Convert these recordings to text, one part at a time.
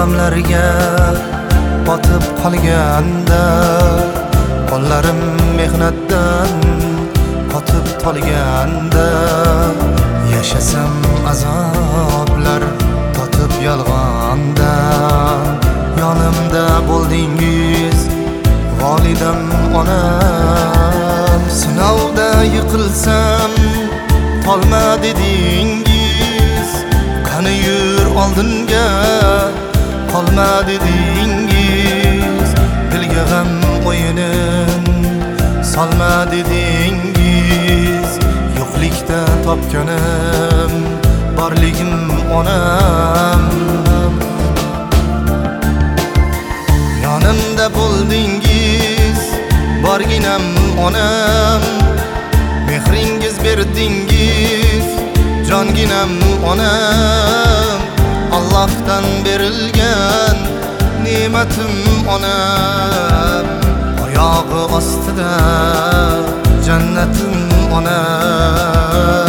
g'amlarga botib qolganda, qo'llarim mehnatdan qotib qolganda, yashasam azoblar totib yolg'onda, yonimda bo'ldingiz volidam onam. Sinovda yiqilsam qolma dedingiz, qani yur oldinga qolma dedingiz, dilga g'am o'yinin solma dedingiz. Yo'qlikda topganim borligim onam. Yonimda bo'ldingiz borginam onam, mehringiz berdingiz jonginam onam. Allohdan berilgan ne'matim onam, oyog'i ostida jannatim onam.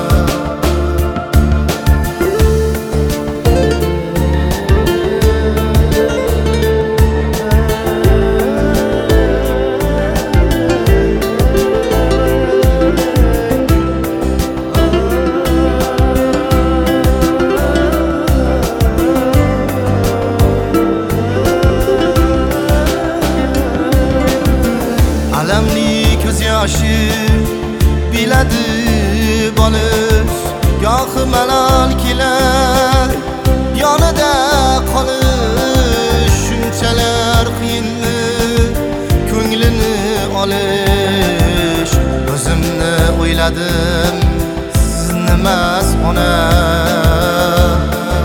Alamli ko'z yoshi biladi bolish, gohi malol kelar yonida qolish. Shunchalar qiyinmi ko'nglini olish, o'zimni o'yladim sizni emas onam.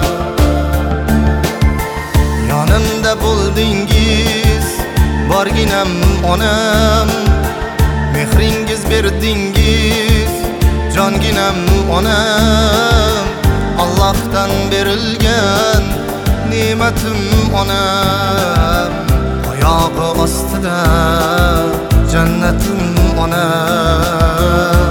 Yonimda bo'ldingiz borginam onam, mehringiz berdingiz jonginam onam. Allohdan berilgan ne'matim onam, oyog'i ostida jannatim onam.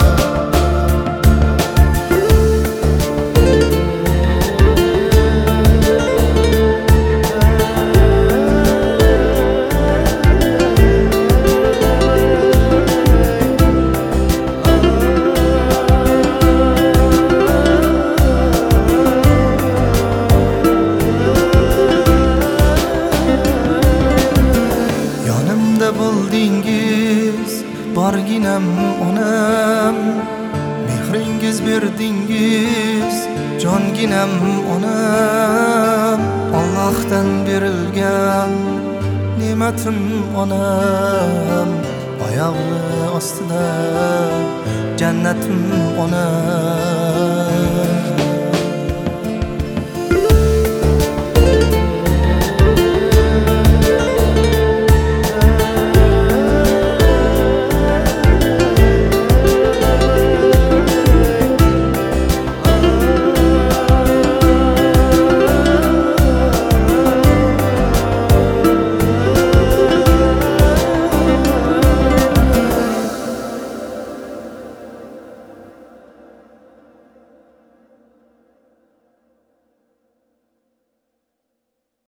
Bo'ldingiz borginam onam, mehringiz berdingiz jonginam onam. Allohdan berilgan ne'matim onam, oyog'i ostida jannatim onam.